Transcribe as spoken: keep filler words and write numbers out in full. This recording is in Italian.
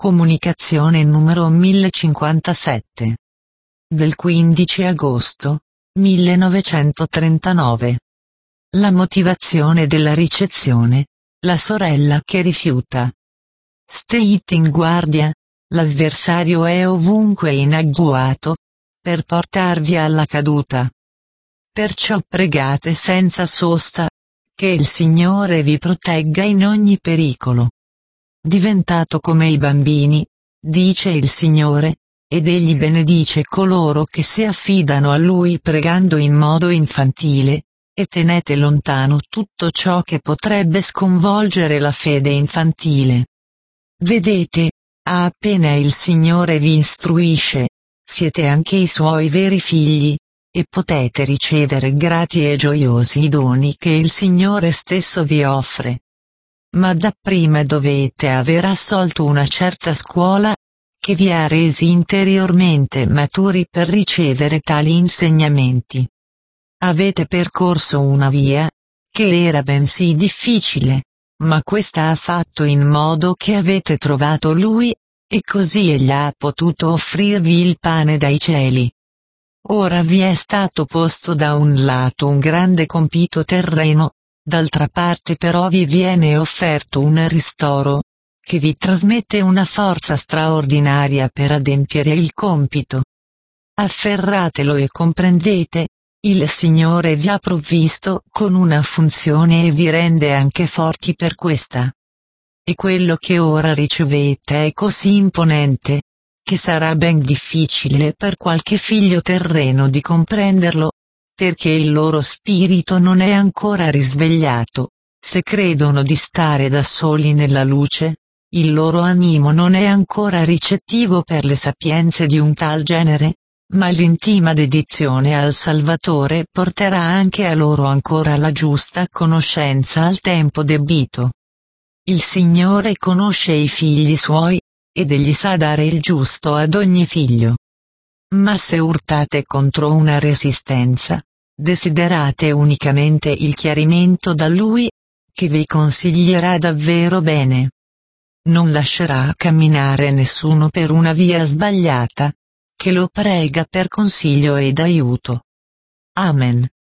Comunicazione numero millecinquantasette. Del quindici agosto millenovecentotrentanove. La motivazione della ricezione, la sorella che rifiuta. State in guardia, l'avversario è ovunque in agguato, per portarvi alla caduta. Perciò pregate senza sosta, che il Signore vi protegga in ogni pericolo. Diventato come i bambini, dice il Signore, ed egli benedice coloro che si affidano a Lui pregando in modo infantile, e tenete lontano tutto ciò che potrebbe sconvolgere la fede infantile. Vedete, appena il Signore vi istruisce, siete anche i Suoi veri figli, e potete ricevere grati e gioiosi i doni che il Signore stesso vi offre. Ma dapprima dovete aver assolto una certa scuola, che vi ha resi interiormente maturi per ricevere tali insegnamenti. Avete percorso una via, che era bensì difficile, ma questa ha fatto in modo che avete trovato Lui, e così Egli ha potuto offrirvi il pane dai cieli. Ora vi è stato posto da un lato un grande compito terreno, d'altra parte però vi viene offerto un ristoro, che vi trasmette una forza straordinaria per adempiere il compito. Afferratelo e comprendete, il Signore vi ha provvisto con una funzione e vi rende anche forti per questa. E quello che ora ricevete è così imponente, che sarà ben difficile per qualche figlio terreno di comprenderlo, perché il loro spirito non è ancora risvegliato, se credono di stare da soli nella luce, il loro animo non è ancora ricettivo per le sapienze di un tal genere, ma l'intima dedizione al Salvatore porterà anche a loro ancora la giusta conoscenza al tempo debito. Il Signore conosce i figli Suoi, ed Egli sa dare il giusto ad ogni figlio. Ma se urtate contro una resistenza, desiderate unicamente il chiarimento da Lui, che vi consiglierà davvero bene. Non lascerà camminare nessuno per una via sbagliata, che lo prega per consiglio ed aiuto. Amen.